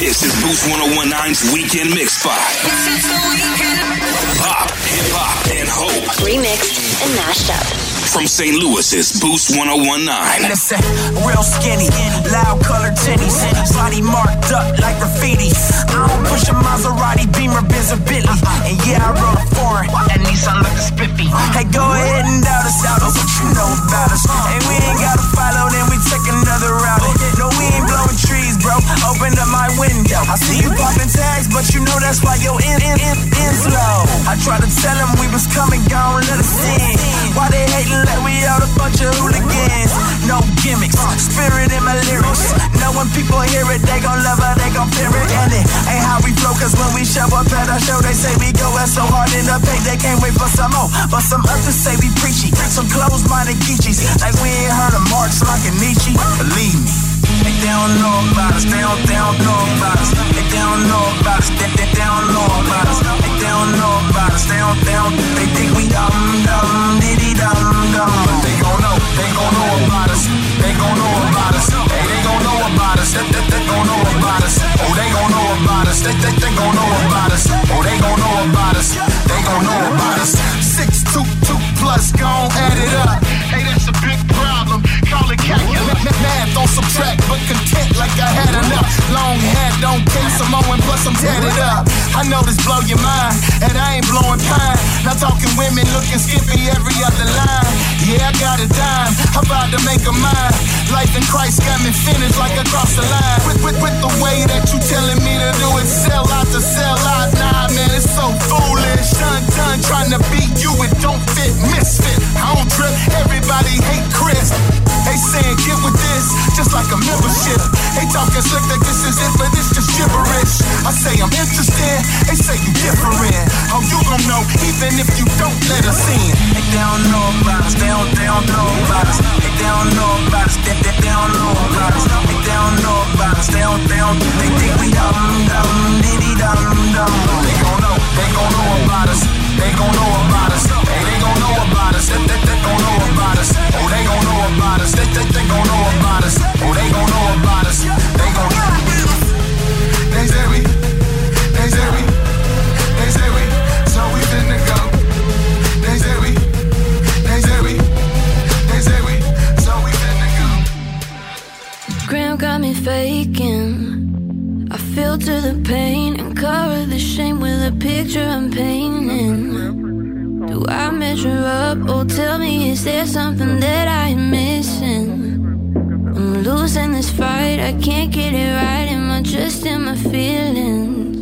This is Boost 1019's Weekend Mix Spot. Pop, hip hop, and hope. Remixed and mashed up. From St. Louis's Boost 1019. Listen, real skinny, loud colored tinnies, body marked up like graffiti. I don't push a Maserati, Beamer, Benz, or Bentley. And yeah, I rode a foreign, that Nissan look spiffy. Hey, go ahead and doubt us, what you know about us. Hey, we ain't gotta follow, then we take another route. No, we ain't blowing trees, bro. Open up my window. I see you popping tags, but you know that's why your end's low. I tried to tell them we was coming, gone, let us in. Why they hating like we out a bunch of hooligans? No gimmicks, spirit in my lyrics. Know when people hear it, they gon' love it, they gon' fear it. And it ain't how we flow, cause when we show up at our show, they say we go out so hard in the paint, they can't wait for some more. But some others say we preachy, some closed-minded geechies, like we ain't heard of Marx, like a Nietzsche. Believe me. They don't know about us, they don't know about us. They don't know about us, they don't know about us. They don't know about us, they think we dumb, diddy-dum. But they gon' know about us. They gon' know about us. Hey, they gon' know about us. They gon' know about us. Oh, they gon' know about us. They gon' know about us. Oh, they gon' know about us. They gon' know about us. 622 plus, gon' add it up. Hey, that's a big problem. Call it calculus. Math on subtract, but content like I had enough. Long hat, don't care, Samoan, plus I'm tatted up. I know this blow your mind, and I ain't blowing pine. Not talking women looking skimpy every other line. Yeah, I got a dime, I'm about to make a mine. Life in Christ got me finished like across the line. With the way that you telling me to do it, sell out to sell out. Nah, man, it's so foolish. Done trying to beat you, it don't fit, misfit. I don't trip, everybody hate Chris. They saying get with this, just like a membership. They talking slick that this is it, but it's just gibberish. I say I'm interested, they say you different. Oh, you gon' know even if you don't let us in. They don't know about us, they don't know about us. They don't know about us, they don't know about us. They don't know about us, they think we dumb, diddy-dum. They gon' know about us. They gon' know about us. Hey, they gon' know about us. They gon' know about us. Oh, they gon' know about us. They gon' know about us. Oh, they gon' know about us. They gon' know. They say we. So we finna go. They say we. So we finna go. Graham got me faking. I filter the pain and cover the shame with a picture I'm painting. Do I measure up? Oh, tell me, is there something that I'm missing? I'm losing this fight, I can't get it right. Am I just in my feelings?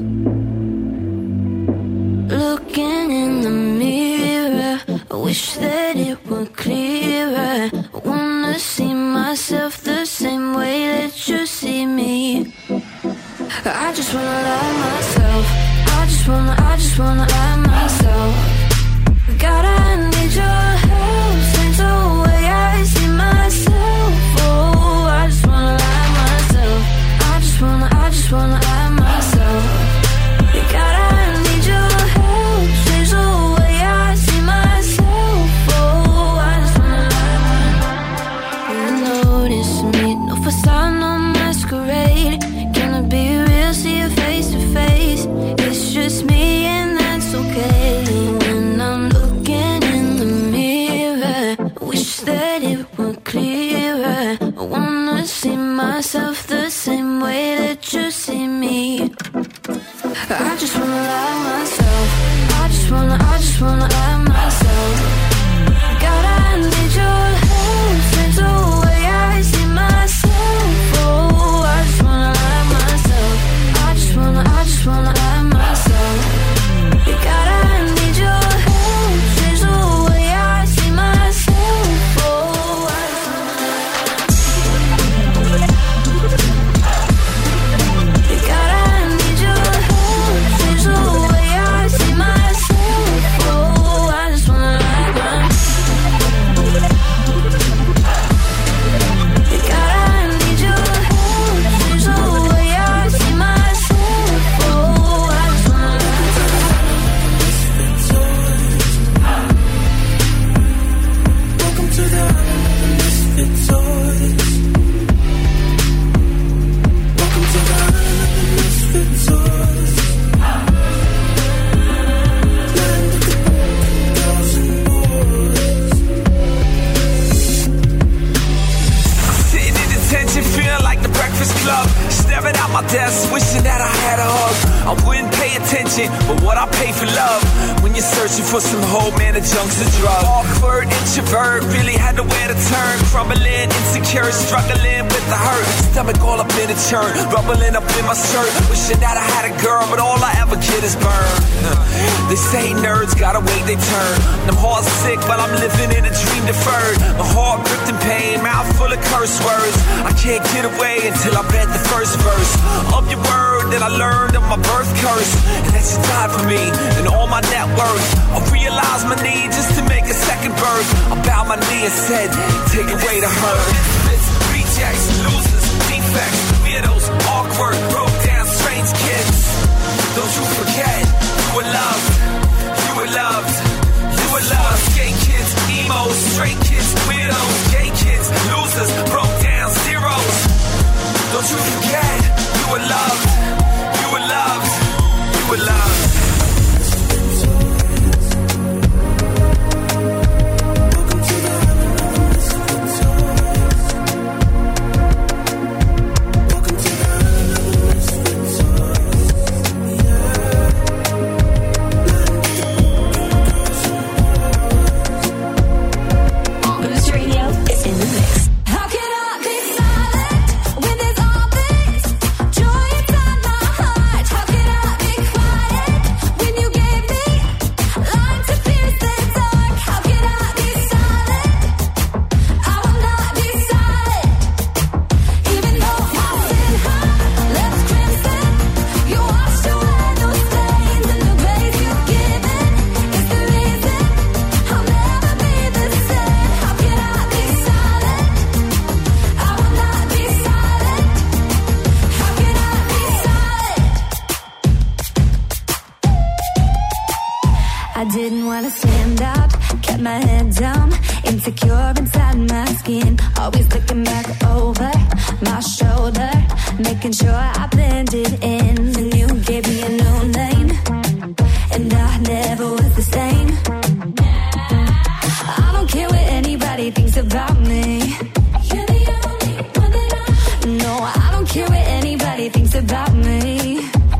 Looking in the mirror, I wish that it were clearer. I wanna see myself the same way that you see me. I just wanna love myself. I just wanna love myself. God, I need your help. Change the way I see myself. Oh, I just wanna love myself. I just wanna love myself. God, I need your help. Change the way I see myself. Oh, I just wanna love myself. You notice me, no facade, no masquerade. Can I be real, see you face to face? It's just me and that's okay. When I'm looking in the mirror, I wish that it were clearer. I wanna see myself the same way that you see me. I just wanna love myself. I just wanna love myself. God, I need your help. Change the way I see myself. Oh, I just wanna love myself. I just wanna love myself. God, I need your help. Change the way I see myself. Oh, I just wanna God, I need your help. Change the way I see myself. Oh, I just wanna love myself. desk, wishing that I had a hug. I wouldn't pay attention, but what I pay for love. When you're searching for some hope, man, the junk's a drug. Awkward, introvert, really had nowhere to turn. Crumbling, insecure, struggling with the hurt. Stomach all up in a churn, rubbling up in my shirt. Wishing that I had a girl, but all I ever get is burned. They say nerds gotta wait their turn. I'm heart sick, but I'm living in a dream deferred. My heart gripped in pain, mouth full of curse words. I can't get away until I read the first verse of your word that I learned of my birth curse. And that you died for me and all my net worth. I realized my need just to make a second birth. I bowed my knee and said, take away the hurt. Rejects, losers, defects, weirdos, awkward, broke down, strange kids. Don't you forget, you were loved, you were loved, you were loved. Gay kids, emos, straight kids, weirdos, gay kids, losers, broke down, zeros. Don't you forget, you were loved, you were loved, you were loved. I didn't wanna stand up, kept my head down, insecure inside my skin, always looking back over my shoulder, making sure I blended in. And you gave me a new name, and I never was the same. I don't care what anybody thinks about me. You're the only one that I... No, I don't care what anybody thinks about me.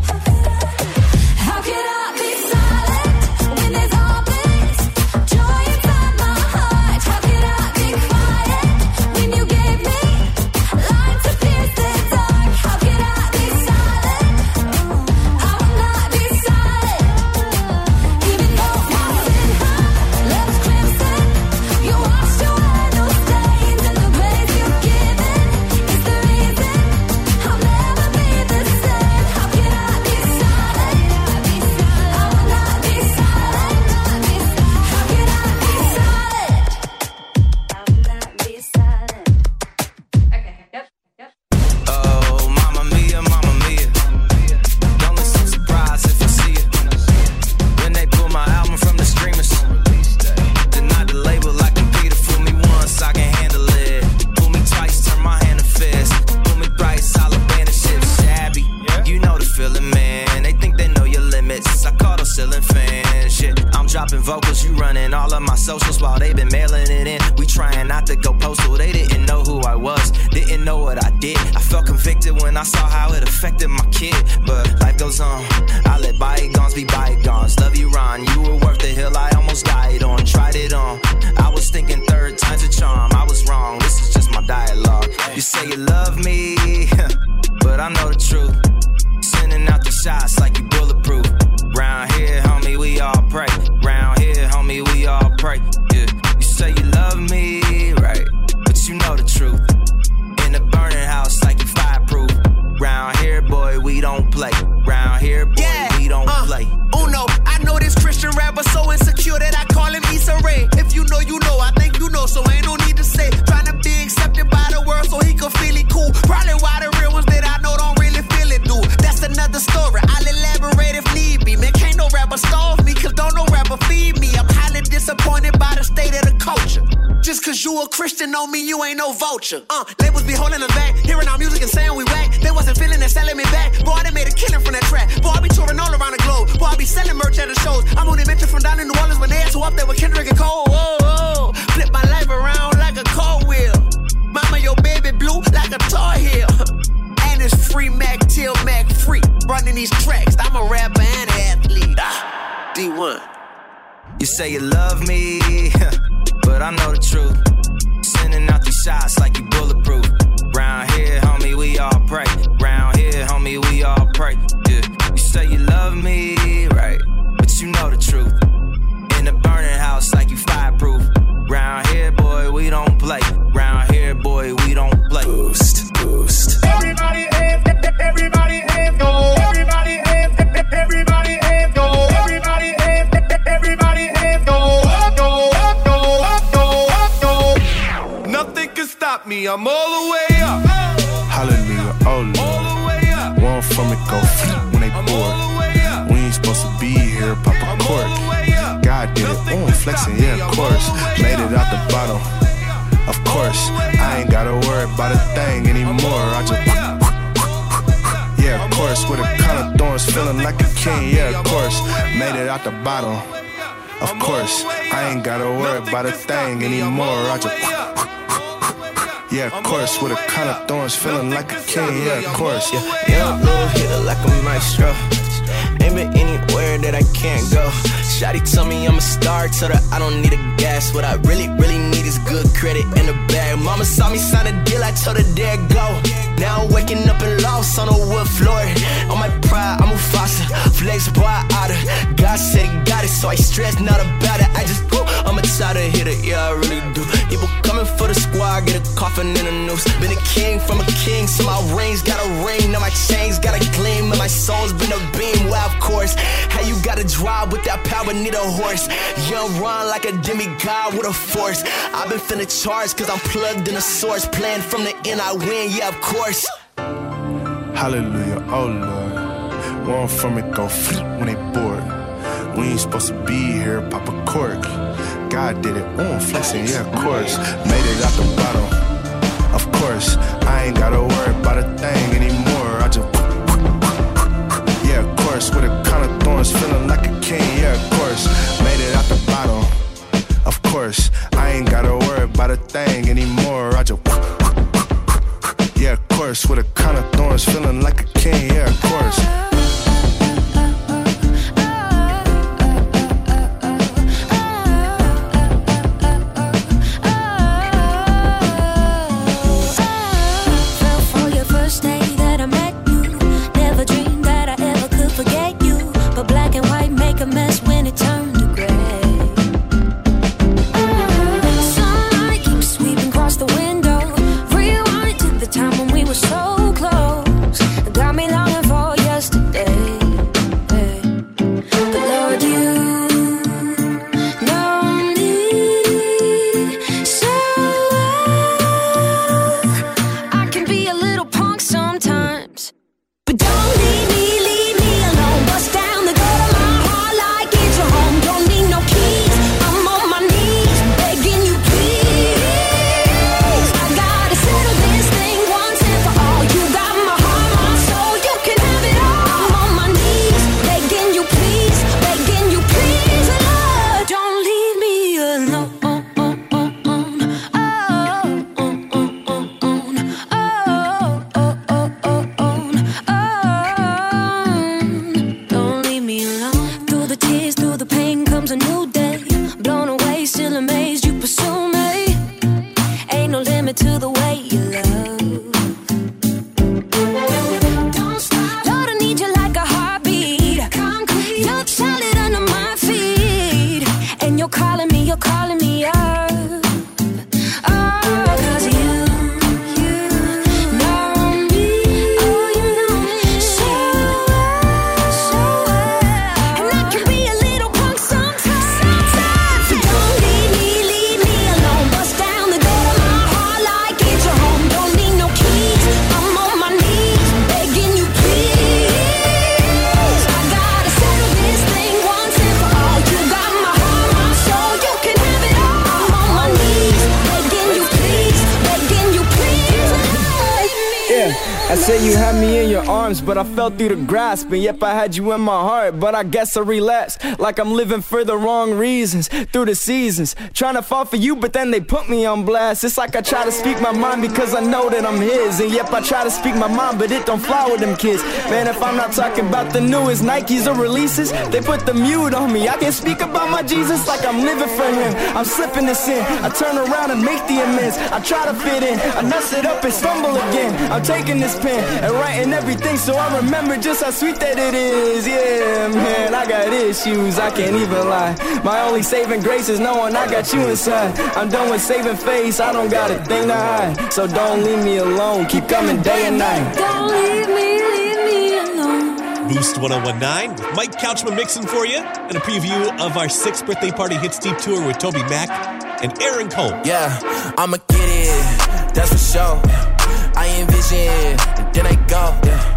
Vocals, you running all of my socials while they been mailing it in. We trying not to go postal. They didn't know who I was, didn't know what I did. I felt convicted when I saw how it affected my kid. But life goes on, I let bygones be bygones. Love you, Ron, you were worth the hill I almost died on. Tried it on, I was thinking third time's a charm. I was wrong, this is just my dialogue. You say you love me, but I know the truth. Sending out the shots like you bulletproof. Round here, homie, we all pray. Round here, homie, we all pray. Yeah, you say you love me, right? But you know the truth. In a burning house like you fireproof. Round here, boy, we don't play. Round here, boy, we don't play. Uno, I know this Christian rapper so insecure that I call him Issa Rae. If you know, you know. I think you know, so ain't no need to say. Trying to be accepted by the world so he can feel it cool. Probably why the real ones that I know don't really feel it, dude. That's another story. I'll elaborate if need be. Man, can't no rapper starve me, cause don't no rapper feed me. I'm highly disappointed by the state of the culture. Just cause you a Christian don't mean you ain't no vulture. Labels be holding us back, hearing our music and saying we whack. They wasn't feeling that, selling me back. Boy, they made a killing from that track. Boy, I be touring all around the globe. Boy, I be selling merch at the shows. I'm only mentioned from down in New Orleans when they had to up there with Kendrick and Cole. Whoa, whoa. Flip my life around like a cartwheel. Mama, your baby blue like a tar heel. And it's free Mac till Mac. running these tracks. I'm a rapper and an athlete. D1. You say you love me, but I know the truth. Sending out these shots like you bulletproof. Round here, homie, we all pray. Round here, homie, we all pray. Yeah. You say you love me, right? But you know the truth. In the burning house like you fireproof. Round here, boy, we don't play. Round here, boy, we don't play. Boost, boost. Everybody hands, everybody hands, go. Everybody hands, everybody hands, go. Everybody hands, everybody hands, go. Up, go, up, go, up, go, up, go. Nothing can stop me, I'm all the way up. Hallelujah, oh Lord. All the way up. One from it go when they bored. We ain't supposed to be here, pop a cork. God did it, flexing, yeah, of course. Made it out the bottom, of course. I ain't gotta worry about a thing anymore. I just, yeah, of course. With a crown of thorns, feeling like a king, yeah, of course. Made it out the bottom, of course. I ain't gotta worry about a thing anymore. I just, yeah, of course. With a crown of thorns, feeling like a king, yeah, of course. Yeah, little hitter like a maestro. Ain't been anywhere that I can't go. Shawty told me I'm a star, told her I don't need a gas. What I really, really need is good credit in the bag. Mama saw me sign a deal, I told her there go. Now I'm waking up in lost on a wood floor. On my pride, I'm Mufasa, flex boy out of. God said he got it, so I stress not about it. I just, I'm a tired hitter, yeah, I really do. People coming for the squad, get a coffin and a noose. Been a king from a king, so my rings got a ring. Now my chains got a gleam, and my soul's been a beam. Well, of course, how you gotta drive with that power, need a horse. Young run like a demigod with a force. I've been finna charge, cause I'm plugged in a source. Playing from the end, I win, yeah, of course. Hallelujah, oh Lord. One from it go when they bored. We ain't supposed to be here, pop a cork. God did it, flexing, yeah, of course. Made it out the bottom, of course. I ain't gotta worry about a thing anymore. I just, yeah, of course. With a crown of thorns, feeling like a king, yeah, of course. Made it out the bottom, of course. I ain't gotta worry about a thing anymore. I just, yeah, of course. With a crown of thorns, feeling like a king, yeah, of course. Fell for your first day that I met you. say you had me in your arms, but I fell through the grasp. And yep, I had you in my heart, but I guess I relapsed. Like I'm living for the wrong reasons, through the seasons. Trying to fall for you, but then they put me on blast. It's like I try to speak my mind because I know that I'm his. And yep, I try to speak my mind, but it don't fly with them kids. Man, if I'm not talking about the newest Nikes or releases, they put the mute on me. I can speak about my Jesus like I'm living for him. I'm slipping the sin, I turn around and make the amends. I try to fit in, I mess it up and stumble again. I'm taking this pen and writing everything so I remember just how sweet that it is. Yeah, man, I got issues, I can't even lie. My only saving grace is knowing I got you inside. I'm done with saving face, I don't got a thing to hide. So don't leave me alone, keep coming day and night. Don't leave me alone. Boost 1019 with Mike Couchman mixing for you, and a preview of our 6th birthday party hits deep tour with Toby Mac and Aaron Cole. Yeah, I'ma get it, that's for sure. I envision, and then I go.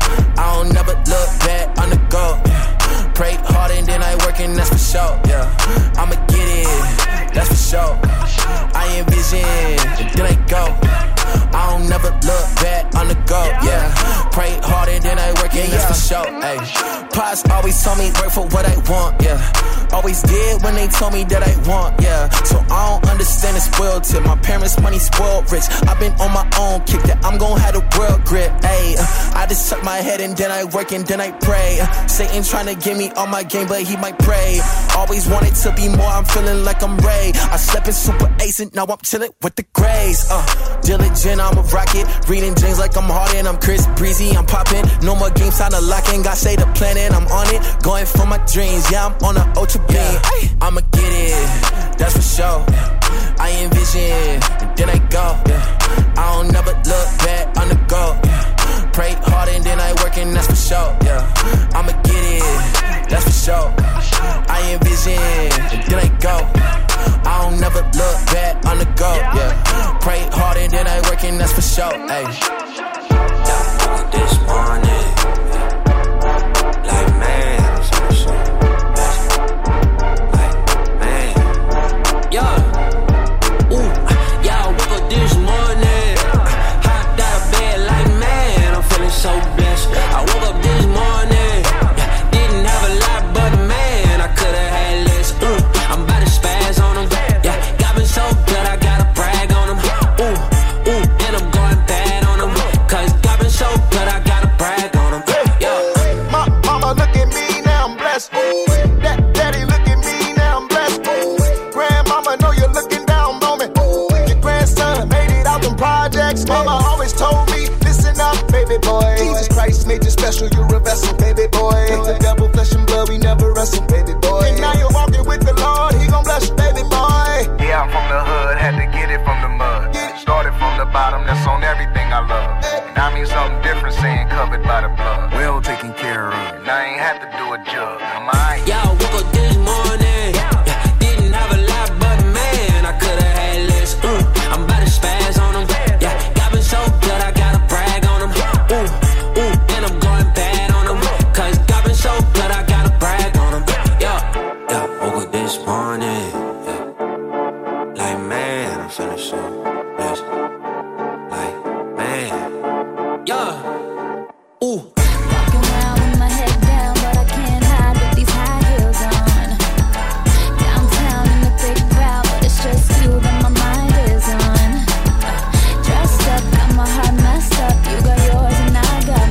I don't never look back on the go. Pray hard and then I work, and that's for sure. Yeah, I'ma get it, that's for sure. I envision, and then I go. I don't never look back on the go. Yeah, pray hard and then I work, and that's for sure. Ay, Pops always told me work for what I want. Yeah, always did when they told me that I want. Yeah, so I don't understand the spoiled tip. My parents' money spoiled rich. I've been on my own kick that I'm gon' have the world grip. Ay, I just tuck my head and then I work and then I pray. Satan tryna get me on my game, but he might pray. Always wanted to be more, I'm feeling like I'm Ray. I slept in Super Ace and now I'm chillin' with the Grays. Diligent, I'm a rocket. Reading James like I'm Harden. I'm Chris Breezy, I'm poppin'. No more games, time to lock in. God say the planet, I'm on it. Going for my dreams, yeah, I'm on an ultra beam. Yeah. I'ma get it, that's for sure. I envision, and then I go. Yeah. I don't never look back on the go. Yeah. Pray hard and then I work, and that's for sure. Yeah. I'ma get it, that's for sure. I envision, and then I go. I don't never look back on the go. Yeah. Pray hard and then I work, and that's for sure. Ay. Yeah, this morning, like man, I'm so sure. Like man, yeah. Ooh, yeah, I woke up this morning, hopped out of bed like man, I'm feeling so blessed. I woke up this morning, didn't have a lot, but man, I could've had less. I'm about to spaz on them, yeah, got me so good, I gotta brag on them. Ooh, and I'm going bad on them, cause got me so good, I gotta brag on them, yeah. My mama look at me, now I'm blessed. Daddy look at me, now I'm blessed. Grandmama know you're looking down on me. Your grandson made it out them projects. Mama always told me, listen up, baby boy. Jesus Christ made you special, you're a vessel, baby boy. Take the devil, flesh and blood, we never wrestle, baby boy. And now you're walking with the Lord, he gon' bless you, baby boy. Yeah, I'm from the hood, had to get it from the mud. Started from the bottom, that's on everything I love. And I mean something different, saying covered by the blood. Well taken care of, and I ain't have to do a jug. I'm alright. Yeah, I woke up this morning, didn't have a lot, but man, I could've had less. I'm about to spaz on them, yeah, got me so good, I gotta brag on them. Ooh, and I'm going bad on them, cause got me so good, I gotta brag on them. Yeah, woke up this morning, like man, I'm feeling so blessed. Like man, yeah. Ooh. Walking around with my head down, but I can't hide with these high heels on. Downtown in the big crowd, but it's just you that my mind is on. Dressed up, got my heart messed up. You got yours and I got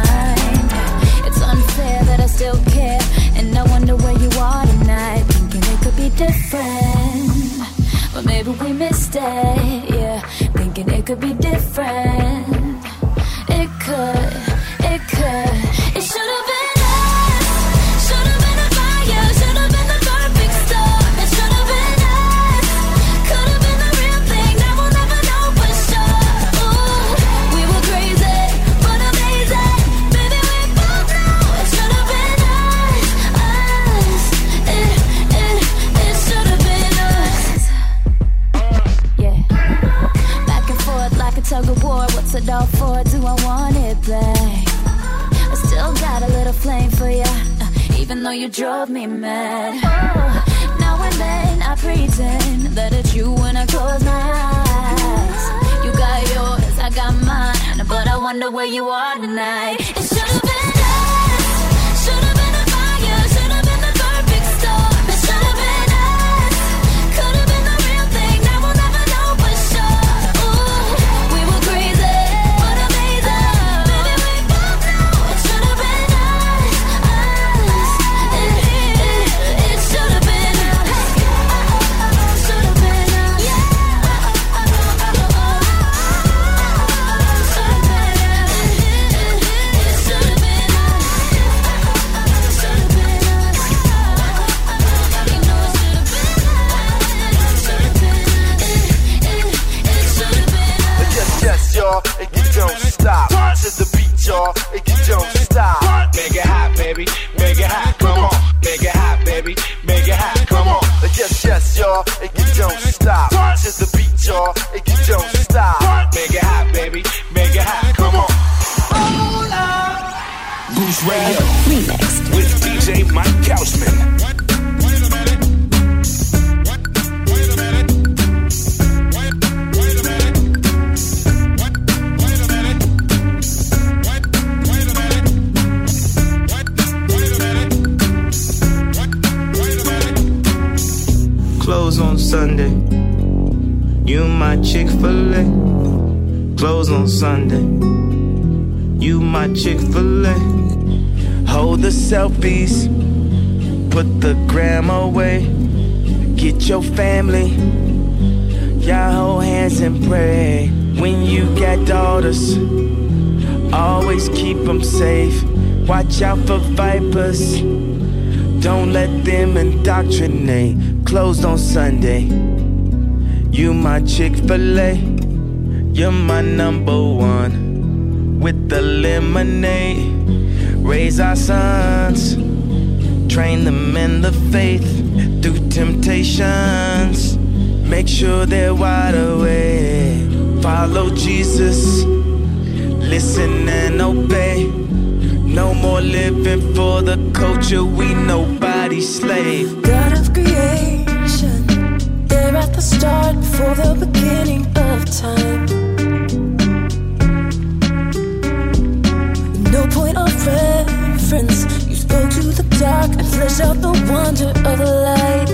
mine. It's unfair that I still care, and I wonder where you are tonight. Thinking it could be different, but maybe we missed it. Yeah, thinking it could be different. It could. It should have been us. Should have been a fire. Should have been the perfect storm. It should have been us. Could have been the real thing. Now we'll never know for sure. Ooh, we were crazy, but amazing. Baby, we both know it should have been us. It should have been us. Yeah. Back and forth like a tug of war. What's it all for? Do I want it back? I still got a little flame for ya, even though you drove me mad. Oh, now and then I pretend that it's you when I close my eyes. You got yours, I got mine, but I wonder where you are tonight. It should've been us, should've been a fire, should've been the perfect storm. It should've been us, could've been the real thing. Now we'll never know for sure. Ooh, we were crazy, but amazing. Baby, we both know it should've been us. It should've been us. Should've been us. Yeah. Yes, y'all, and you don't stop. To the beat, y'all, and you don't stop. Make it hot, baby, make it hot, come on. Make it hot, baby, make it hot, come on. Yes, y'all, and you don't stop. To the beat, y'all, and you don't stop. Make it hot, baby, make it hot, come on. Boost Radio Remixed with DJ Mike Couchman. Close on Sunday, you my Chick-fil-A. Close on Sunday, you my Chick-fil-A. Hold the selfies, put the gram away. Get your family, y'all hold hands and pray. When you got daughters, always keep them safe. Watch out for vipers, don't let them indoctrinate. Closed on Sunday, you my Chick-fil-A. You're my number one. With the lemonade, raise our sons, train them in the faith. Through temptations, make sure they're wide awake. Follow Jesus, listen and obey. No more living for the culture, we nobody's slave. God of creation, there at the start, before the beginning of time. No point of reference, you spoke to the dark and fleshed out the wonder of the light.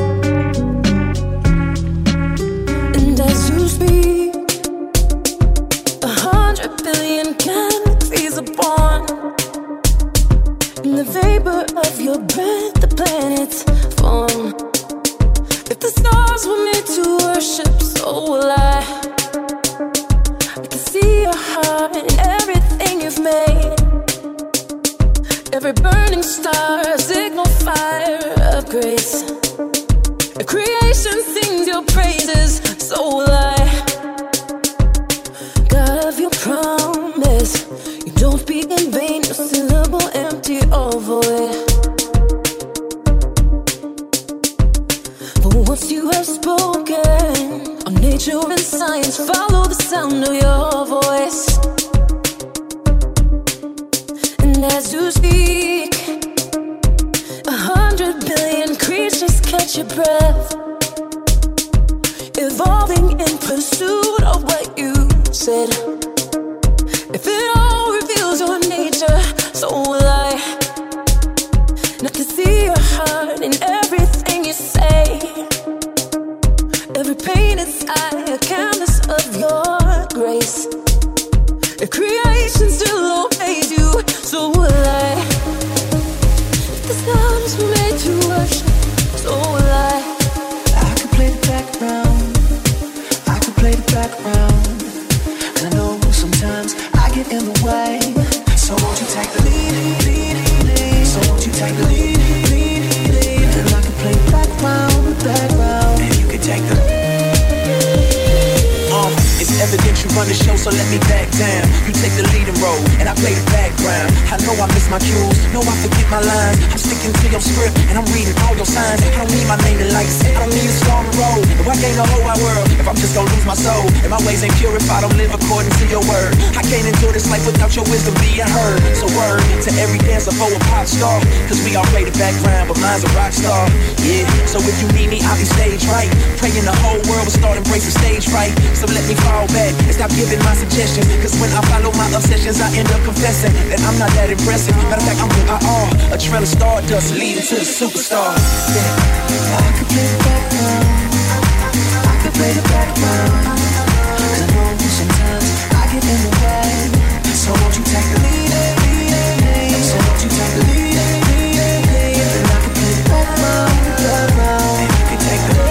And as you speak, 100 billion galaxies are born. In the vapor of your breath, the planets form. If the stars were made to worship, so will I. I can see your heart in everything you've made. Every burning star, a signal fire of grace. If creation sings your praises, so will I. God of your promise, you don't speak in vain, no syllable empty or void. But once you have spoken, all nature and science follow the sound of your voice. And as you speak, 100 billion creatures catch your breath, evolving in pursuit of what you said. If it all reveals your nature, so will I. And I can see your heart in everything you say. Every painted sky, a canvas of your grace. If creation still obeys you, so will I. If the stars were made to worship, so will I. I could play the background, I could play the background. And I know sometimes I get in the way. So won't you take the lead? So won't you take the lead? And I can play the background. And you can take the lead. It's evident you run the show, so let me back down. You take the leading role, and I play the background. I know I miss my cues, know I forget my my lines. I'm sticking to your script, and I'm reading all your signs. I don't need my name to lights, I don't need a star on the road. If I gain the whole wide world, if I'm just gonna lose my soul, and my ways ain't pure if I don't live according to your word. I can't enjoy this life without your wisdom being heard. So word to every dancer for a pop star, cause we all play the background, but mine's a rock star. Yeah, so if you need me, I'll be stage right. Praying the whole world will start embracing stage fright. So let me fall back and stop giving my suggestions, cause when I follow my obsessions, I end up confessing that I'm not that impressive. Matter of fact, I'm who I are, a trail of stardust leading to the superstar. Yeah. I could play the background, I could play the background, cause I know sometimes I get in the way. So won't you take the lead, so won't you take the lead, and I could play the background, and you can take the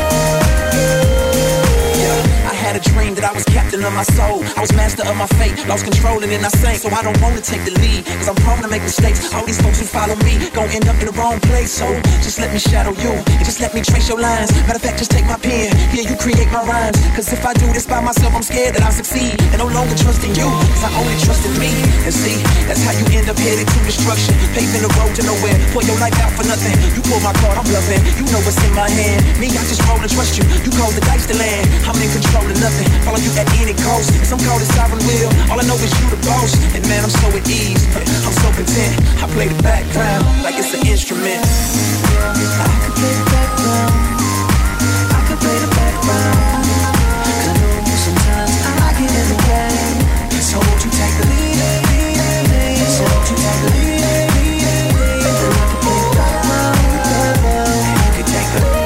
I had a dream that I was captain of my soul. I was master of my fate, lost control and then I sank. So I don't want to take the lead, cause I'm prone to make mistakes. All these folks who follow me gon' end up in the wrong place. So just let me shadow you, and just let me trace your lines. Matter of fact, just take my pen, here you create my rhymes. Cause if I do this by myself, I'm scared that I'll succeed, and no longer trust in you, cause I only trust in me. And see, that's how you end up headed to destruction, paving the road to nowhere. Pour your life out for nothing, you pull my card, I'm bluffing. You know what's in my hand, me, I just roll and trust you. You call the dice to land, I'm in control of nothing. Follow you at any cost, some call it sovereign will. All I know is you the boss, and man, I'm so at ease, I'm so content. I play the background like it's an instrument. I could play the background, I could play the background, cause I know sometimes I get in the way. So won't you take the lead, so won't you take the lead, and I could play the background, and you can take the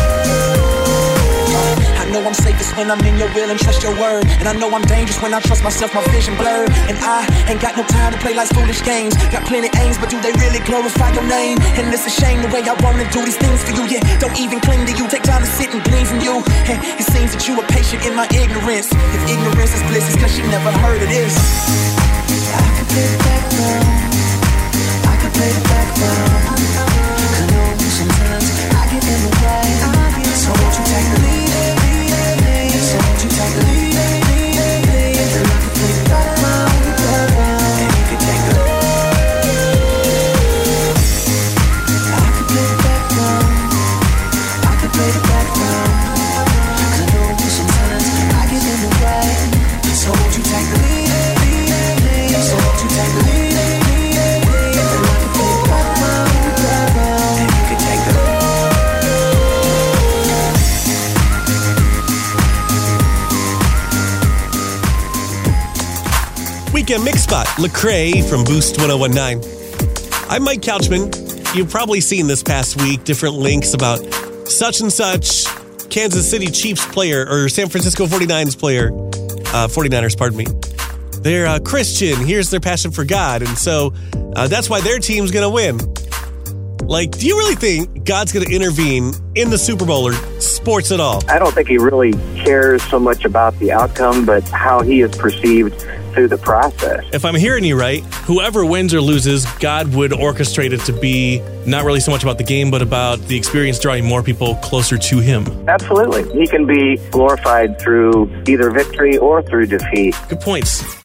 I know I'm safest when I'm in your will and trust your word. And I know I'm dangerous when I trust myself, my vision blurred. And I ain't got no time to play like foolish games. Got plenty aims, but do they really glorify your name? And it's a shame the way I wanna do these things for you. Yeah, don't even cling to you, take time to sit and glean from you. And it seems that you were patient in my ignorance. If ignorance is bliss, it's cause you never heard of this. I could play the background, I could play the background, cause I know sometimes I get in the way. So won't you take the lead, so won't you take the lead, and I could play the background, and you can take the I could play the background, I could play the background, cause I know sometimes I get in the way. So won't you take the lead, so won't you take the lead, and I could play the background, and you can take the Weekend Mix Spot, Lecrae from Boost 1019. I'm Mike Couchman. You've probably seen this past week different links about such and such Kansas City Chiefs player or San Francisco 49ers player, 49ers, pardon me. They're Christian. Here's their passion for God. And so that's why their team's going to win. Like, do you really think God's going to intervene in the Super Bowl or sports at all? I don't think he really cares so much about the outcome, but how he is perceived through the process. If I'm hearing you right, whoever wins or loses, God would orchestrate it to be not really so much about the game, but about the experience drawing more people closer to him. Absolutely. He can be glorified through either victory or through defeat. Good points.